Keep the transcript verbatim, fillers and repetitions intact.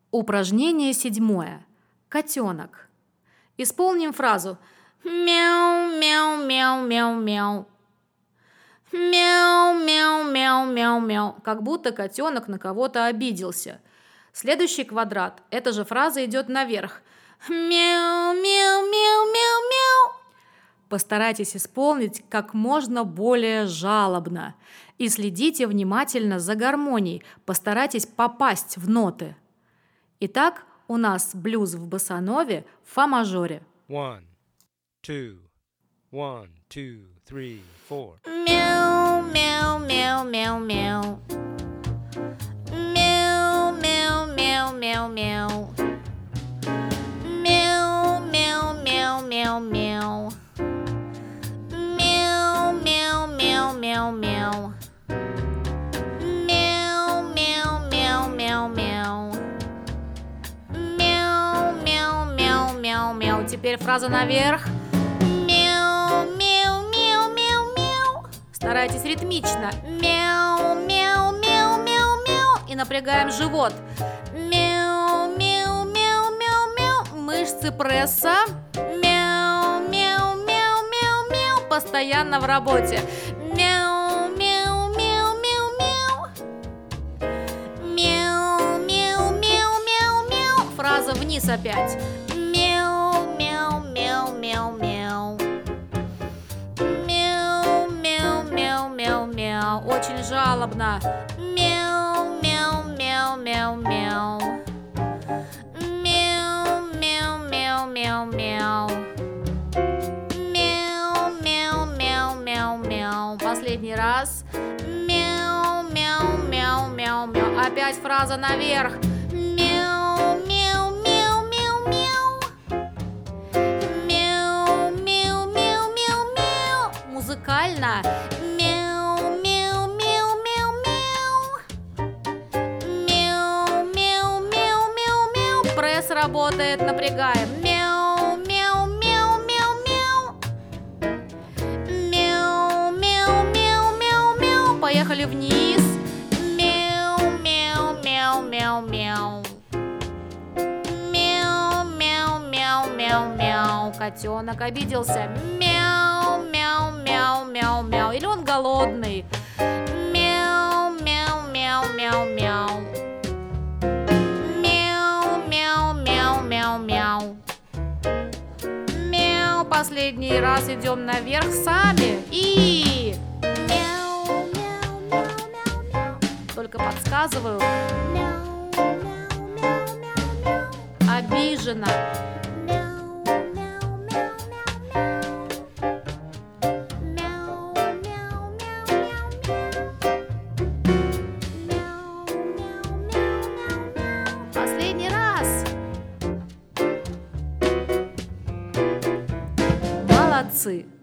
Упражнение седьмое. Котенок. Исполним фразу мяу, мяу, мяу, мяу, мяу. Мяу, мяу, мяу, мяу, мяу. Как будто котенок на кого-то обиделся. Следующий квадрат. Эта же фраза идет наверх. Мяу, мяу, мяу, мяу, мяу. Постарайтесь исполнить как можно более жалобно. И следите внимательно за гармонией. Постарайтесь попасть в ноты. Итак, у нас блюз в боссанове в фа-мажоре. One, two, one, two, three, four. Мяу, мяу, мяу, мяу, мяу. Мяу, мяу, мяу, мяу, мяу. Мяу, мяу, мяу, мяу, мяу. Мяу, мяу, мяу, мяу, мяу. Мяу, мяу, мяу, мяу, мяу. Мяу, мяу, мяу, мяу, мяу. Теперь фраза наверх. Мяу, мяу, мяу, мяу, мяу. Старайтесь ритмично. Мяу, мяу, мяу, мяу, мяу. И напрягаем живот. Мяу, мяу, мяу, мяу, мяу. Мышцы пресса. Мяу, мяу, мяу, мяу, мяу. Постоянно в работе. Мяу, мяу, мяу, мяу, мяу. Мяу, мяу, мяу, мяу, мяу. Фраза вниз опять. Мяу, мяу, мяу, мяу, мяу. Мяу, мяу, мяу, мяу, мяу. Очень жалобно. Мяу, мяу, мяу, мяу, мяу. Мяу, мяу, мяу, мяу, мяу. Мяу, мяу, мяу, мяу, мяу. Последний раз. Мяу, мяу, мяу, мяу, мяу. Опять фраза наверх. Мяу, мяу, мяу, мяу, мяу. Мяу, мяу, мяу, мяу, мяу. Музыкально. Мяу, мяу, мяу, мяу, мяу. Мяу, мяу, мяу, мяу, мяу. Пресс работает, напрягаем. Мяу, мяу, мяу, мяу, мяу. Мяу, мяу, мяу, мяу, мяу. Поехали вниз. Мяу, мяу, мяу, мяу, мяу. Мяу, мяу, мяу, мяу, мяу. Котенок обиделся. Мяу, мяу, мяу, мяу, мяу. Или он голодный. Мяу, мяу, мяу, мяу, мяу. Мяу, мяу, мяу, мяу, мяу. Мяу. Последний раз идем наверх сами. И мяу, мяу, мяу, мяу, мяу. Только подсказываю. Мяу, мяу, мяу, мяу, мяу. Обижена. Мяу, мяу, мяу, мяу, мяу. Мяу, мяу, мяу, мяу, мяу. Мяу, мяу, мяу, мяу, мяу. Последний раз. Молодцы!